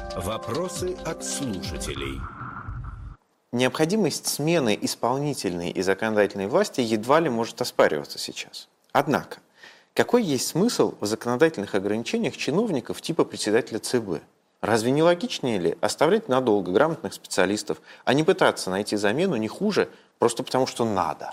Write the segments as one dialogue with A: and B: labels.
A: Вопросы от слушателей.
B: Необходимость смены исполнительной и законодательной власти едва ли может оспариваться сейчас. Однако, какой есть смысл в законодательных ограничениях чиновников типа председателя ЦБ? Разве не логичнее ли оставлять надолго грамотных специалистов, а не пытаться найти замену не хуже, просто потому что надо?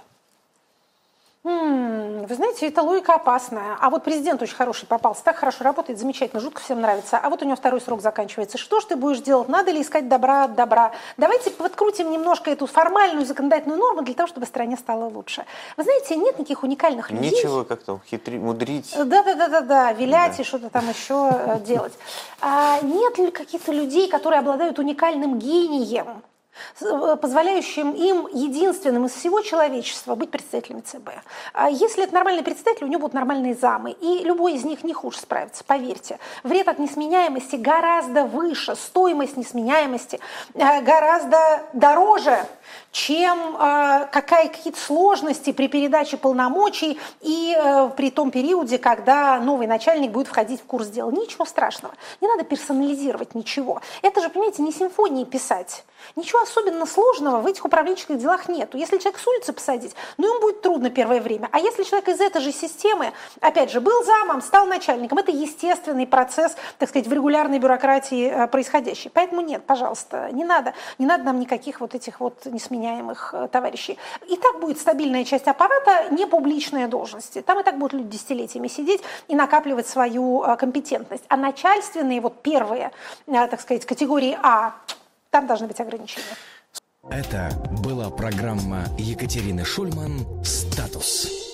C: Вы знаете, эта логика опасная. А вот президент очень хороший попался, так хорошо работает, замечательно, жутко всем нравится. А вот у него второй срок заканчивается. Что ж ты будешь делать? Надо ли искать добра от добра? Давайте подкрутим немножко эту формальную законодательную норму для того, чтобы стране стало лучше. Вы знаете, нет никаких уникальных людей.
B: Нечего как-то мудрить.
C: Да, вилять и что-то там еще делать. Нет ли каких-то людей, которые обладают уникальным гением, позволяющим им, единственным из всего человечества, быть председателями ЦБ. Если это нормальный председатель, у него будут нормальные замы, и любой из них не хуже справится, поверьте. Вред от несменяемости гораздо выше, стоимость несменяемости гораздо дороже, чем какие-то сложности при передаче полномочий и при том периоде, когда новый начальник будет входить в курс дела. Ничего страшного, не надо персонализировать ничего. Это же, понимаете, не симфонии писать. Ничего особенно сложного в этих управленческих делах нету. Если человек с улицы посадить, ему будет трудно первое время. А если человек из этой же системы, опять же, был замом, стал начальником, это естественный процесс, так сказать, в регулярной бюрократии происходящий. Поэтому нет, пожалуйста, не надо нам никаких вот этих вот несменяемых товарищей. И так будет стабильная часть аппарата, не публичные должности. Там и так будут люди десятилетиями сидеть и накапливать свою компетентность. А начальственные, вот первые, так сказать, категории А, там должны быть ограничения.
A: Это была программа Екатерины Шульман «Статус».